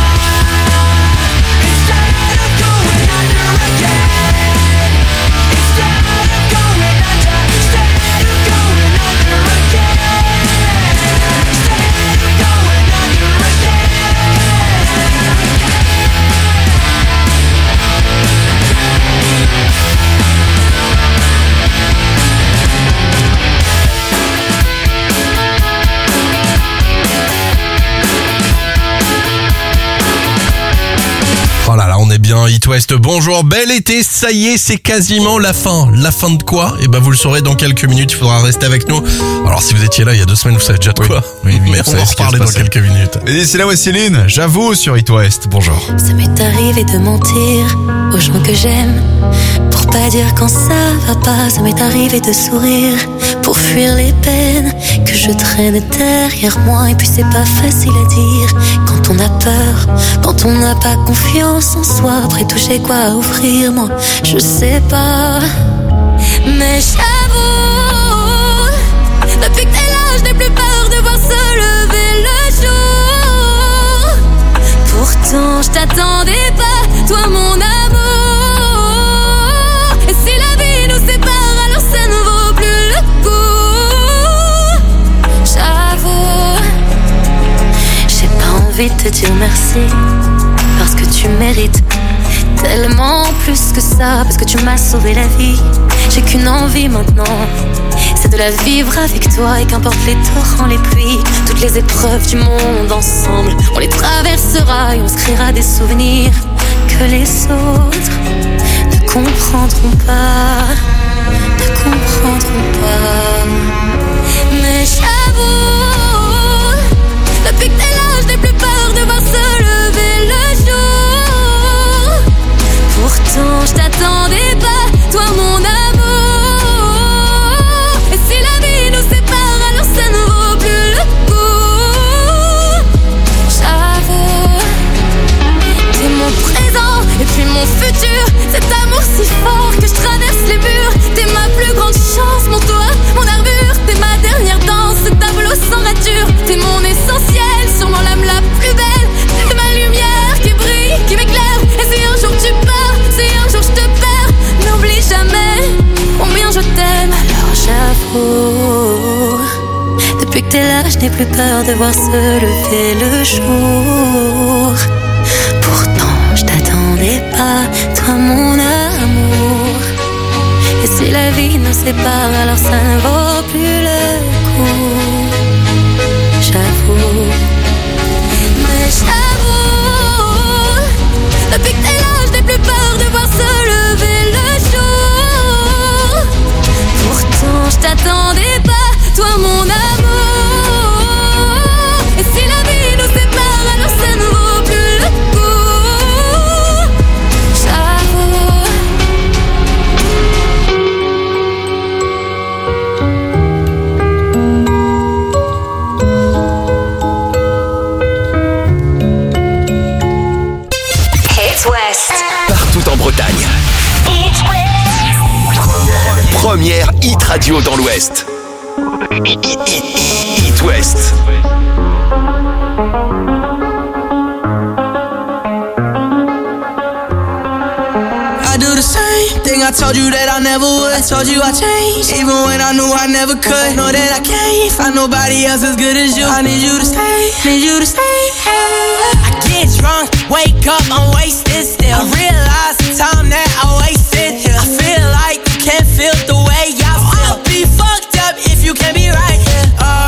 Instead of going under again. Instead of going under. Instead of going under again. Instead of going under again. Oh là là, on est bien, It West. Bonjour, bel été, ça y est, c'est quasiment la fin. La fin de quoi? Eh ben vous le saurez dans quelques minutes, il faudra rester avec nous. Alors si vous étiez là il y a 2 semaines, vous savez déjà de quoi. Oui, mais on va en reparler dans quelques minutes. Et d'ici là, voici Céline, j'avoue sur It West. Bonjour. Ça m'est arrivé de mentir aux gens que j'aime pour pas à dire quand ça va pas. Ça m'est arrivé de sourire pour fuir les peines que je traîne derrière moi. Et puis c'est pas facile à dire quand on a peur, quand on n'a pas confiance en soi. Après tout j'ai quoi à offrir, moi je sais pas. Mais j'avoue, depuis que t'es là je n'ai plus peur de voir se lever le jour. Pourtant je t'attendais pas, toi mon amour. Et si la vie nous sépare, alors ça ne vaut plus le coup. J'avoue, j'ai pas envie de te dire merci, parce que tu mérites tellement plus que ça, parce que tu m'as sauvé la vie. J'ai qu'une envie maintenant, c'est de la vivre avec toi. Et qu'importe les torrents, les pluies, toutes les épreuves du monde ensemble, on les traversera et on se créera des souvenirs que les autres ne comprendront pas, ne comprendront pas. Mais j'avoue, depuis que t'es là je n'ai plus peur de voir se lever le jour. Pourtant je t'attendais pas, toi mon amour. Et si la vie nous sépare, alors ça ne vaut plus le coup. J'avoue, t'es mon présent et puis mon futur. Cet amour si fort que je traverse les murs. T'es ma plus grande chance, mon toit, mon armure. T'es ma dernière danse, ce tableau sans rature. T'es mon essentiel, sûrement l'âme la plus belle. T'es ma lumière qui brille, qui m'éclaire. Et si un jour tu pars, si un jour je te perds, n'oublie jamais combien je t'aime. Alors j'avoue, depuis que t'es là je n'ai plus peur de voir se lever le jour. Pourtant je t'attendais pas, toi mon amour. Et si la vie nous sépare, alors ça ne vaut plus le coup. J'avoue, mais j'avoue, depuis que t'es là je n'ai plus peur de voir se lever le jour. Pourtant je t'attendais pas, toi mon amour. Et si la vie nous sépare, alors ça ne vaut plus le coup. J'avoue. Hits West. Partout en Bretagne. Première hit radio dans l'Ouest. Hit West. I do the same thing I told you that I never would. I told you I changed, even when I knew I never could. Know that I can't find nobody else as good as you. I need you to stay, need you to stay. I get drunk, wake up, I'm wasted still. I realize the time that I wasted here. I feel like you can't feel the way I feel. I'll be fucked up if you can't be right here.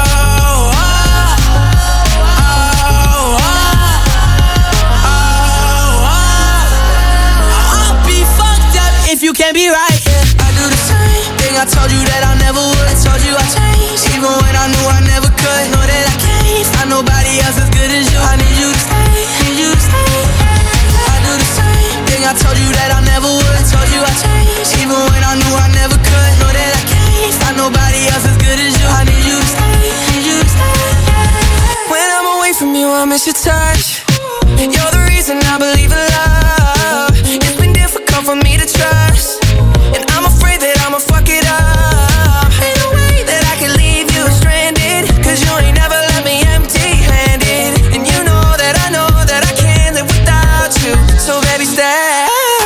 If you can't be right, yeah. I do the same thing I told you that I never would. I told you I changed, even when I knew I never could. Know that I can't find nobody else as good as you. I need you to stay, need you to stay. I do the same thing I told you that I never would. I told you I changed, even when I knew I never could. Know that I can't find nobody else as good as you. I need you to stay, need you to stay. When I'm away from you, I miss your touch. You're the reason I believe in love. It's been difficult for me to trust, and I'm afraid that I'ma fuck it up. Ain't no way that I can leave you stranded, cause you ain't never left me empty-handed. And you know that I can't live without you. So baby stay.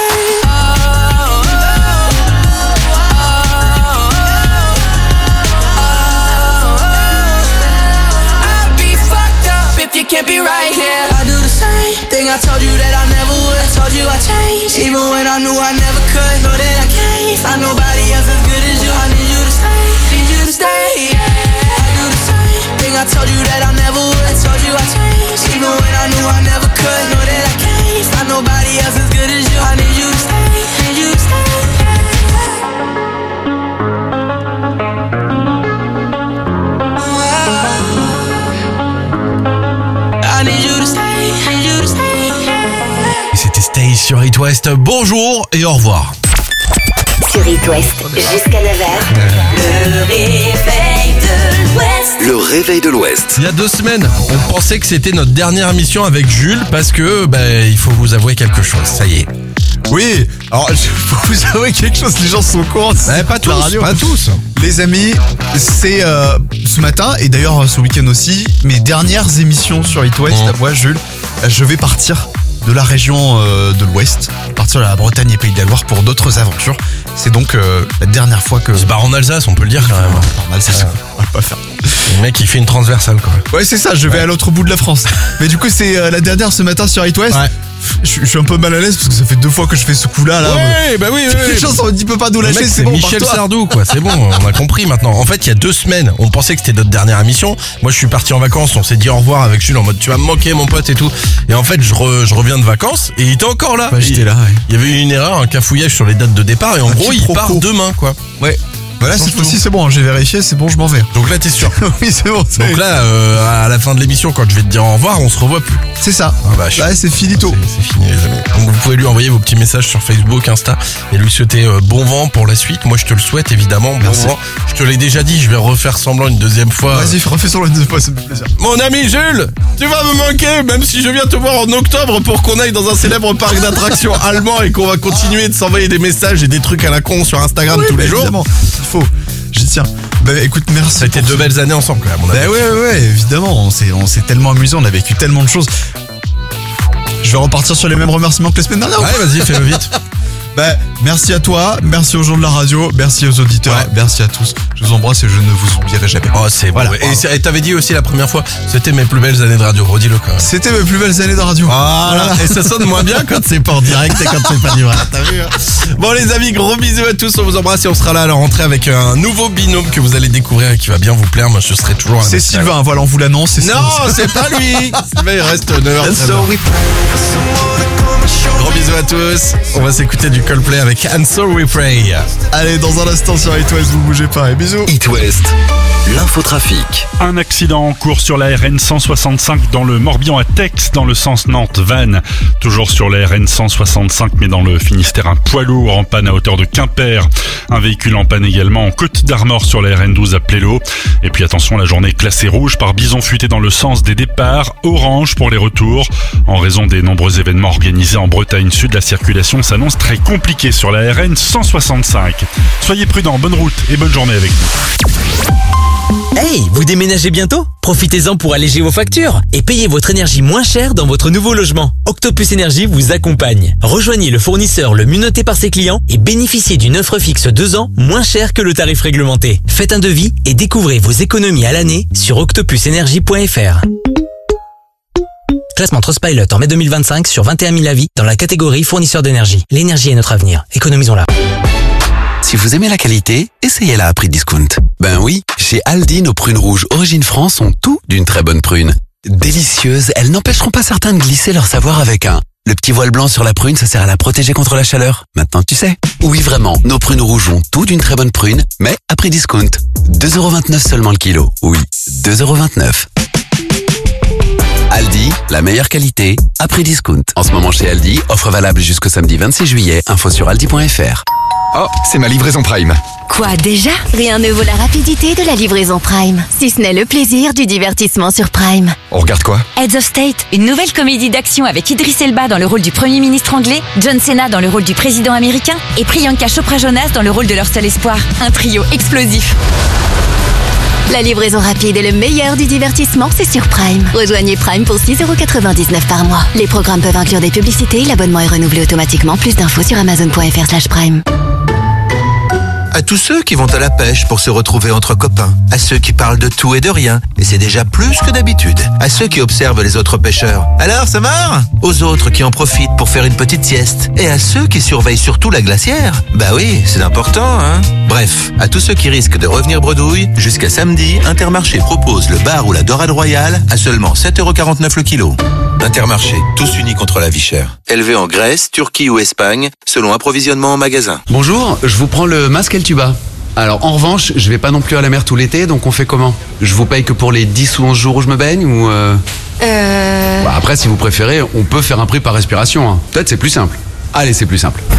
I'll be fucked up if you can't be right here. I do the same thing I told you that I never would. I told you I changed, even when I knew I never could. Know that I can't find nobody else as good as you. I need you to stay, need you to stay. I do the same thing I told you that I never would. I told you I changed, even when I knew I never could. Know that I can't find nobody else as good as you. I need you to stay, need you to stay. I need you to stay, need you to stay. C'était Stay sur It West. Bonjour et au revoir. Sur It West, jusqu'à 9h. Le réveil de l'Ouest. Le réveil de l'Ouest. Il y a 2 semaines, on pensait que c'était notre dernière émission avec Jules parce que, il faut vous avouer quelque chose, ça y est. Oui, alors faut vous avouer quelque chose, les gens sont au courant. Pas tous. Les amis, c'est ce matin et d'ailleurs ce week-end aussi, mes dernières émissions sur It West. Moi, Jules, je vais partir de la région de l'Ouest, partir de la Bretagne et Pays de la Loire pour d'autres aventures. C'est donc la dernière fois que... C'est en Alsace, on peut le dire quand même. En Alsace, on va pas faire. Le mec, il fait une transversale, quoi. Ouais, c'est ça, je vais à l'autre bout de la France. Mais du coup, c'est la dernière ce matin sur It West. Ouais. Je suis un peu mal à l'aise parce que ça fait 2 fois que je fais ce coup-là. Oui. Les gens sont dit, peut pas nous lâcher, c'est bon. Michel Sardou, quoi. C'est bon, on a compris maintenant. En fait, il y a 2 semaines, on pensait que c'était notre dernière émission. Moi, je suis parti en vacances, on s'est dit au revoir avec Jules en mode tu vas me manquer, mon pote et tout. Et en fait, je reviens de vacances et il était encore là. J'étais là, ouais. Il y avait eu une erreur, un cafouillage sur les dates de départ et en gros, il part demain, quoi. Ouais. Voilà, cette fois-ci c'est bon, j'ai vérifié, c'est bon, je m'en vais. Donc là t'es sûr? Oui, c'est bon. Donc là, à la fin de l'émission, quand je vais te dire au revoir, on se revoit plus. C'est ça. Là, c'est finito. C'est fini, les amis. Donc vous pouvez lui envoyer vos petits messages sur Facebook, Insta et lui souhaiter bon vent pour la suite. Moi je te le souhaite évidemment. Bon vent. Je te l'ai déjà dit, je vais refaire semblant une deuxième fois. Vas-y, refais semblant une deuxième fois, ça me fait plaisir. Mon ami Jules, tu vas me manquer, même si je viens te voir en octobre pour qu'on aille dans un célèbre parc d'attractions allemand et qu'on va continuer de s'envoyer des messages et des trucs à la con sur Instagram tous les jours. Évidemment, il faut. J'y tiens. Écoute, merci. Ça a été 2 belles années ensemble, quand même. Ouais, évidemment. On s'est tellement amusé, on a vécu tellement de choses. Je vais repartir sur les mêmes remerciements que la semaine dernière. Ouais, vas-y, fais-le vite. Merci à toi, merci aux gens de la radio, merci aux auditeurs, merci à tous. Je vous embrasse et je ne vous oublierai jamais. Oh, c'est bon. Et t'avais dit aussi la première fois, c'était mes plus belles années de radio. Redis-le quand même. C'était mes plus belles années de radio. Voilà. Et ça sonne moins bien quand c'est pas en direct et quand c'est pas du vrai. T'as vu, hein? Bon, les amis, gros bisous à tous. On vous embrasse et on sera là à la rentrée avec un nouveau binôme que vous allez découvrir et qui va bien vous plaire. Moi, je serai toujours. C'est Sylvain. Voilà, on vous l'annonce. Non, c'est pas lui. Mais il reste 9h. Gros bisous à tous. On va s'écouter du Coldplay avec And So We Pray. Allez, dans un instant sur It West, vous bougez pas. Et bisous. It West, l'infotrafic. Un accident en cours sur la RN 165 dans le Morbihan à Tex, dans le sens Nantes-Vannes. Toujours sur la RN 165, mais dans le Finistère, un poids lourd en panne à hauteur de Quimper. Un véhicule en panne également en Côte d'Armor sur la RN 12 à Plélo. Et puis attention, la journée classée rouge par bison futé dans le sens des départs, orange pour les retours. En raison des nombreux événements organisés en Bretagne Sud, la circulation s'annonce très compliquée sur la RN 165. Soyez prudents, bonne route et bonne journée avec nous. Hey, vous déménagez bientôt? Profitez-en pour alléger vos factures et payez votre énergie moins cher dans votre nouveau logement. Octopus Énergie vous accompagne. Rejoignez le fournisseur le mieux noté par ses clients et bénéficiez d'une offre fixe 2 ans moins chère que le tarif réglementé. Faites un devis et découvrez vos économies à l'année sur octopusenergie.fr. Classement Trustpilot en mai 2025 sur 21 000 avis dans la catégorie fournisseur d'énergie. L'énergie est notre avenir. Économisons-la. Si vous aimez la qualité, essayez-la à prix discount. Ben oui, chez Aldi, nos prunes rouges Origine France ont tout d'une très bonne prune. Délicieuses, elles n'empêcheront pas certains de glisser leur savoir avec un. Le petit voile blanc sur la prune, ça sert à la protéger contre la chaleur. Maintenant tu sais. Oui vraiment, nos prunes rouges ont tout d'une très bonne prune, mais à prix discount. 2,29€ seulement le kilo. Oui, 2,29€. Aldi, la meilleure qualité, à prix discount. En ce moment chez Aldi, offre valable jusqu'au samedi 26 juillet, info sur aldi.fr. Oh, c'est ma livraison Prime. Quoi déjà? Rien ne vaut la rapidité de la livraison Prime, si ce n'est le plaisir du divertissement sur Prime. On regarde quoi? Heads of State, une nouvelle comédie d'action avec Idris Elba dans le rôle du Premier ministre anglais, John Cena dans le rôle du président américain et Priyanka Chopra Jonas dans le rôle de leur seul espoir. Un trio explosif. La livraison rapide et le meilleur du divertissement, c'est sur Prime. Rejoignez Prime pour 6,99€ par mois. Les programmes peuvent inclure des publicités, l'abonnement est renouvelé automatiquement. Plus d'infos sur amazon.fr/prime. À tous ceux qui vont à la pêche pour se retrouver entre copains, à ceux qui parlent de tout et de rien, et c'est déjà plus que d'habitude, à ceux qui observent les autres pêcheurs. Alors, ça marre? Aux autres qui en profitent pour faire une petite sieste, et à ceux qui surveillent surtout la glacière. Bah oui, c'est important, hein. Bref, à tous ceux qui risquent de revenir bredouille, jusqu'à samedi, Intermarché propose le bar ou la dorade royale à seulement 7,49€ le kilo. Intermarché, tous unis contre la vie chère. Élevé en Grèce, Turquie ou Espagne, selon approvisionnement en magasin. Bonjour, je vous prends le masque et le tuba. Alors en revanche, je vais pas non plus à la mer tout l'été, donc on fait comment? Je vous paye que pour les 10 ou 11 jours où je me baigne ou Bah après, si vous préférez, on peut faire un prix par respiration, hein. Peut-être c'est plus simple. Allez, c'est plus simple.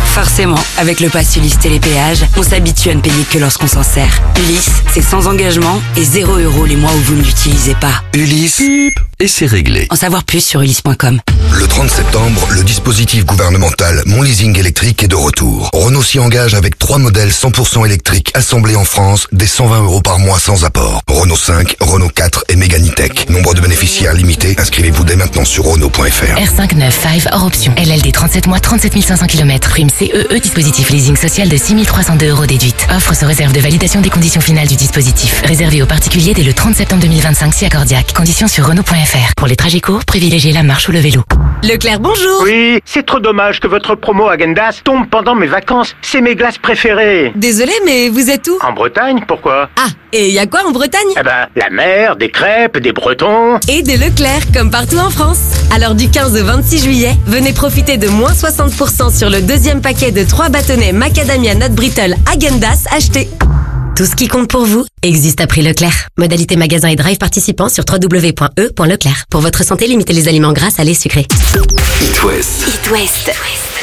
Forcément, avec le pass Ulysse Télépéage, on s'habitue à ne payer que lorsqu'on s'en sert. Ulysse, c'est sans engagement et 0 € les mois où vous ne l'utilisez pas. Ulysse, et c'est réglé. En savoir plus sur ulysse.com. Le 30 septembre, le dispositif gouvernemental Mon Leasing électrique est de retour. Renault s'y engage avec 3 modèles 100% électriques assemblés en France, dès 120 € par mois sans apport. Renault 5, Renault 4 et Mégane E-Tech. Nombre de bénéficiaires limité. Inscrivez-vous dès maintenant sur Renault.fr. R5 95 hors option. LLD 37 mois, 37 500 km. Prime CEE, dispositif leasing social de 6 302 € déduite. Offre sous réserve de validation des conditions finales du dispositif. Réservé aux particuliers dès le 30 septembre 2025 si accordiaque. Conditions sur Renault.fr. Pour les trajets courts, privilégiez la marche ou le vélo. Leclerc, bonjour. Oui, c'est trop dommage que votre promo Häagen-Dazs tombe pendant mes vacances. C'est mes glaces préférées. Désolé, mais vous êtes où? En Bretagne, pourquoi? Ah, et y a quoi en Bretagne? Eh ben, la mer, des crêpes, des Bretons. Et des Leclerc, comme partout en France. Alors du 15 au 26 juillet, venez profiter de moins 60% sur le deuxième paquet de 3 bâtonnets Macadamia Nut Brittle Häagen-Dazs achetés. Tout ce qui compte pour vous existe à prix Leclerc. Modalité magasin et drive participant sur www.e.leclerc. Pour votre santé, limitez les aliments gras, salés, sucrés. It West. It West.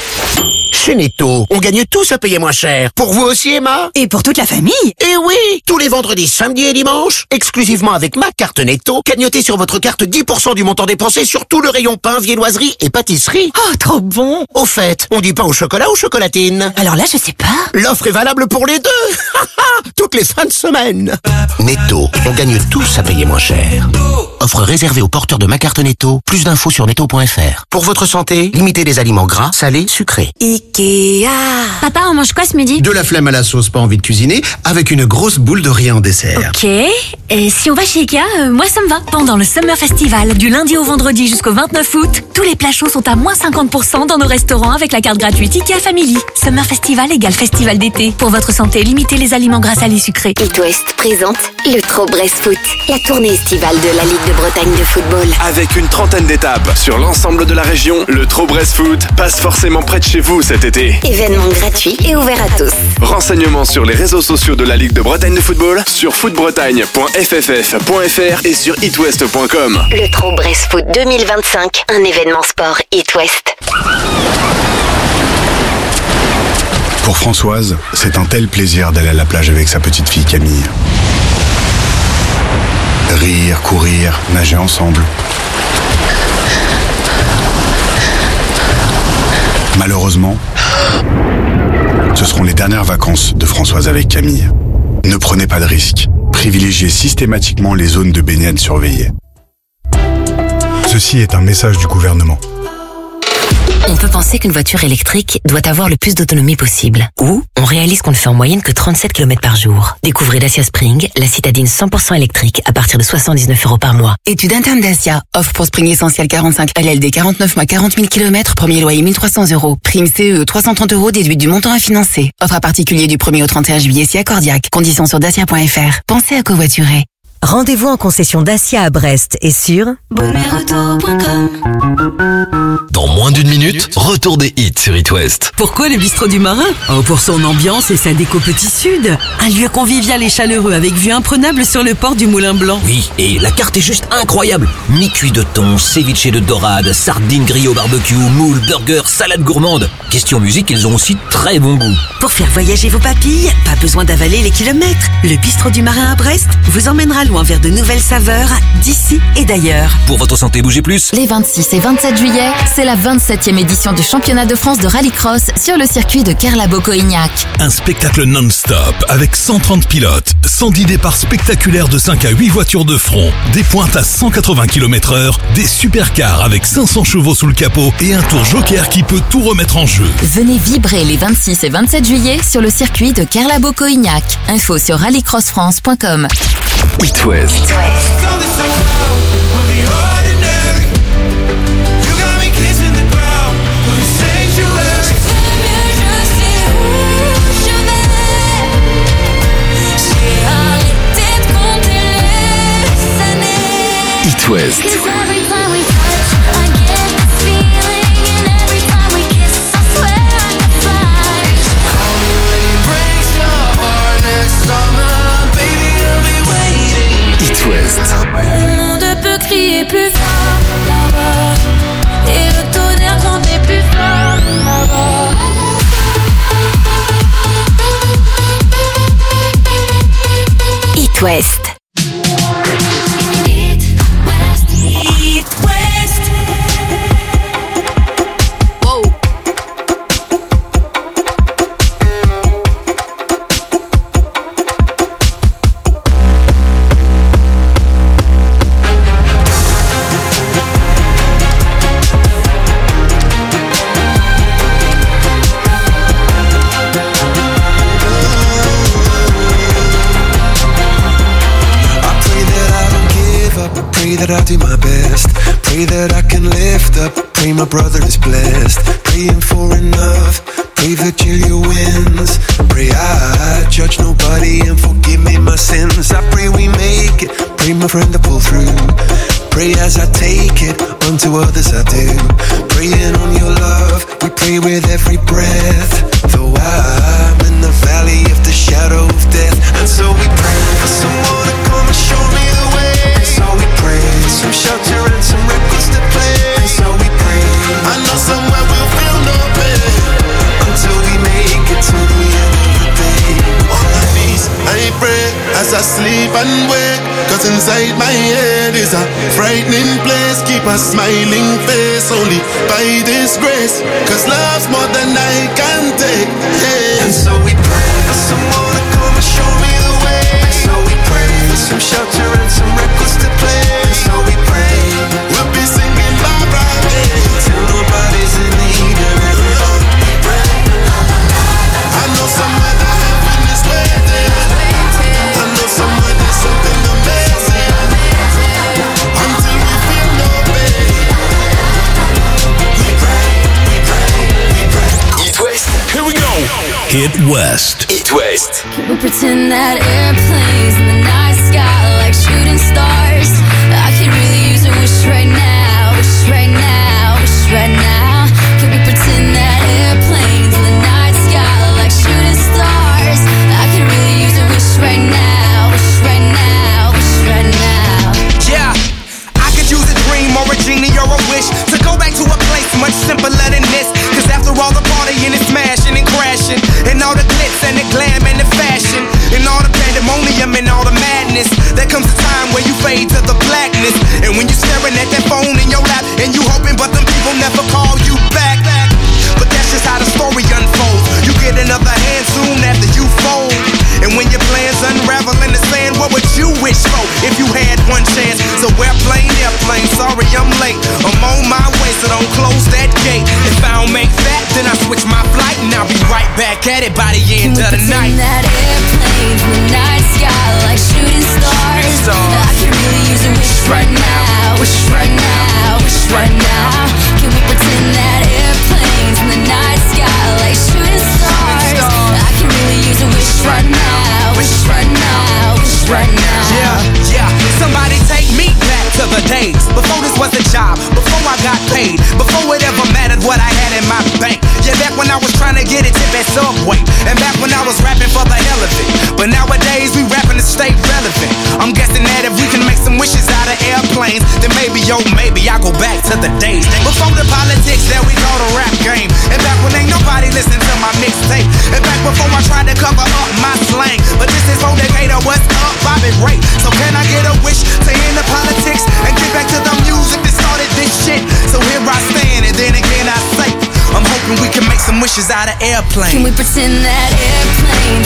Chez Netto, on gagne tous à payer moins cher. Pour vous aussi, Emma? Et pour toute la famille? Eh oui! Tous les vendredis, samedis et dimanches, exclusivement avec ma carte Netto, cagnotez sur votre carte 10% du montant dépensé sur tout le rayon pain, viennoiserie et pâtisserie. Oh, trop bon! Au fait, on dit pain au chocolat ou chocolatine? Alors là, je sais pas. L'offre est valable pour les deux! Toutes les fins de semaine! Netto, on gagne tous à payer moins cher. Offre réservée aux porteurs de ma carte Netto. Plus d'infos sur netto.fr. Pour votre santé, limitez les aliments gras, salés, sucrés. Ikea. Papa, on mange quoi ce midi? De la flemme à la sauce, pas envie de cuisiner, avec une grosse boule de riz en dessert. Ok. Et si on va chez Ikea, moi ça me va. Pendant le Summer Festival, du lundi au vendredi jusqu'au 29 août, tous les plats chauds sont à moins 50% dans nos restaurants avec la carte gratuite Ikea Family. Summer Festival égale festival d'été. Pour votre santé, limitez les aliments gras, salés, sucrés. It West présente le Trop Brest Foot, la tournée estivale de la Ligue de Bretagne de football. Avec une trentaine d'étapes sur l'ensemble de la région, le Trop Brest Foot passe forcément près de chez vous cet été. Événement gratuit et ouvert à tous. Renseignements sur les réseaux sociaux de la Ligue de Bretagne de football, sur footbretagne.fff.fr et sur itwest.com. Le Trop Brest Foot 2025, un événement sport It West. Pour Françoise, c'est un tel plaisir d'aller à la plage avec sa petite fille Camille. Rire, courir, nager ensemble. Malheureusement, ce seront les dernières vacances de Françoise avec Camille. Ne prenez pas de risques. Privilégiez systématiquement les zones de baignade surveillées. Ceci est un message du gouvernement. On peut penser qu'une voiture électrique doit avoir le plus d'autonomie possible. Ou on réalise qu'on ne fait en moyenne que 37 km par jour. Découvrez Dacia Spring, la citadine 100% électrique à partir de 79 € par mois. Étude interne Dacia. Offre pour Spring Essentiel 45 LLD 49 mois 40 000 km. Premier loyer 1300 €. Prime CE 330 € déduite du montant à financer. Offre à particulier du 1er au 31 juillet si accordiaque. Conditions sur dacia.fr. Pensez à covoiturer. Rendez-vous en concession Dacia à Brest et sur bonneauto.com. Dans moins d'une minute, retour des hits sur It West. Pourquoi le bistrot du Marin? Oh, pour son ambiance et sa déco Petit Sud. Un lieu convivial et chaleureux avec vue imprenable sur le port du Moulin Blanc. Oui, et la carte est juste incroyable. Mi-cuit de thon, ceviche de dorade, sardines grillées au barbecue, moules, burgers, salade gourmande. Question musique, ils ont aussi très bon goût. Pour faire voyager vos papilles, pas besoin d'avaler les kilomètres. Le bistrot du Marin à Brest vous emmènera loin vers de nouvelles saveurs d'ici et d'ailleurs. Pour votre santé, bougez plus. Les 26 et 27 juillet, c'est la 27e édition du championnat de France de rallycross sur le circuit de Kerlabo-Coignac. Un spectacle non-stop avec 130 pilotes, 110 départs spectaculaires de 5 à 8 voitures de front, des pointes à 180 km/h, des supercars avec 500 chevaux sous le capot et un tour joker qui peut tout remettre en jeu. Venez vibrer les 26 et 27 juillet sur le circuit de Kerlabo-Coignac. Info sur rallycrossfrance.com. It West. It West. Le monde peut crier plus fort là-bas, et le tonnerre gronde plus fort là-bas. West. That I'll do my best. Pray that I can lift up. Pray my brother is blessed. Praying for enough. Pray Virgilia wins. Pray I judge nobody and forgive me my sins. I pray we make it. Pray my friend to pull through. Pray as I take it. Unto others I do. Praying on your love. We pray with every breath. Though I'm in the valley of the shadow of death. And so we pray for someone to come and show me the way. So we pray for some shelter and some records to play. So we pray, I know somewhere we'll feel no pain until we make it to the end of the day. On my knees, I pray as I sleep and wake. Cause inside my head is a frightening place. Keep a smiling face only by this grace. Cause love's more than I can take. Hey. And so we pray for someone to come and show me the way. So we pray for some shelter and some records to play. So we pray we'll be singing bye bye till nobody's in need of it. I know somewhere that heaven is waiting. I know somewhere there's something amazing. Until we feel no pain. We pray, we pray, we pray. It West. Here we go. Hit West. It West. Can we pretend that airplanes in the night sky like shooting stars? I could really use a wish right now, wish right now, wish right now. Can we pretend that airplanes in the night sky like shooting stars? I could really use a wish right now, wish right now, wish right now. Yeah, I could use a dream or a genie or a wish to go back to a place much simpler than this. Cause after all the partying and smashing and crashing, and all the glitz and the glam and the fashion, and all the pandemonium and all the madness, there comes a time where you fade to the blackness. And when you're staring at that phone in your lap, and you hoping but them people never call you back. But that's just how the story unfolds. You get another hand soon after you fold. And when your plans unravel in the sand, what would you wish for if you had one chance? So airplane, sorry I'm late. I'm on my way, so don't close that gate. If I don't make that, then I switch my flight, and I'll be right back at it by the end of the night. That airplanes in the night sky like shooting stars. I can really use a wish right now, wish right now, wish right now. Can we pretend that airplanes in the night sky like shooting stars? I can really use a wish right now, wish right now, wish right now. Yeah, somebody take me back to the days before this was a job, before I got paid, before it ever mattered what I had in my bank. Yeah, back when I was trying to get a tip at Subway, and back when I was rapping for the hell of it. But nowadays we rapping to stay relevant. I'm guessing that if we can make some wishes out of airplanes, then maybe, oh maybe I'll go back to the days before the politics that we call the rap game. And back when ain't nobody listened to my mixtape. And back before I tried to cover up my slang. But this is for Decatur, what's up, Bobby Ray? So can I get a wish to end the politics and get back to the music that started this shit? So here I stand, and then again I say, I'm hoping we can make some wishes out of airplanes. Can we pretend that airplanes